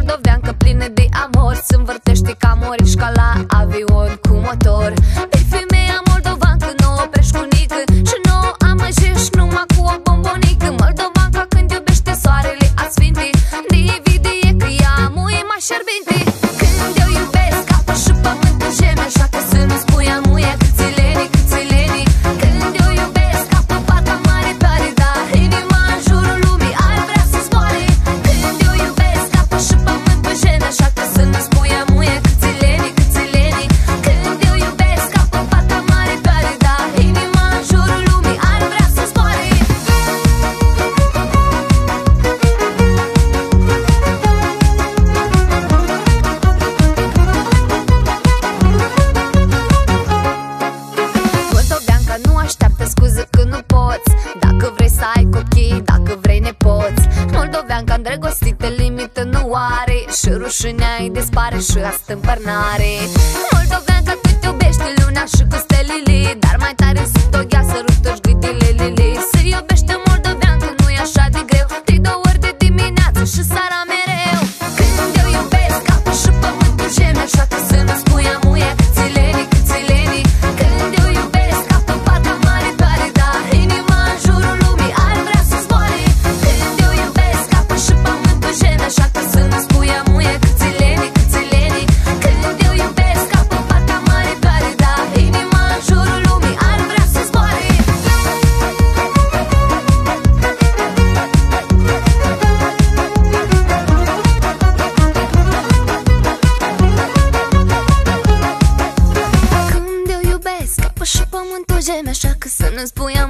moldoveancă plină de amor, se învârtește ca morișca la avion cu motor. Pe femeia moldovancă nu oprești cu nică și nu amăjești numai cu o bombonică. Moldovanca când iubește soarele asfinte, de evidie că ea muie mai șerbinte. Când eu iubesc apă și pământul geme, așa că să nu spui amuie câțileni, câțileni. Când eu iubesc apă partea mare tare, dar inima în jurul lumii ar vrea să zboare. Când eu iubesc apă și pământul geme, așa că să nu spui amuie câțileni, câțileni. Când eu iubesc apă partea mare tare, dar inima în jurul lumii ar vrea să zboare. Moldoveanca nu așteaptă scuze când nu poți, dacă vrei să ai copii, dacă vrei nepoți. Moldoveanca îndrăgostită limită nu are, și rușinea îi dispare și astâmpărnare. Moldoveanca cât iubește luna și cu stelele, dar mai tare sub o gheasă rută-și gâtilelele. Se iubește moldoveanca, nu-i așa de greu, de 2 ori de dimineață și seara mereu. Când eu iubesc apă și pământul geme, așa că să nu spui amuie câțileni, câțileni. Când eu iubesc apă partea mare tare, dar inima în jurul lumii ar vrea să zboare. Când eu iubesc apă și pământul geme, așa că să nu spui amuie câțileni, câțileni. Când eu iubesc apă partea mare tare, dar inima în jurul lumii ar vrea să zboare. Când eu iubesc apă și pământul geme, așa că să nu spui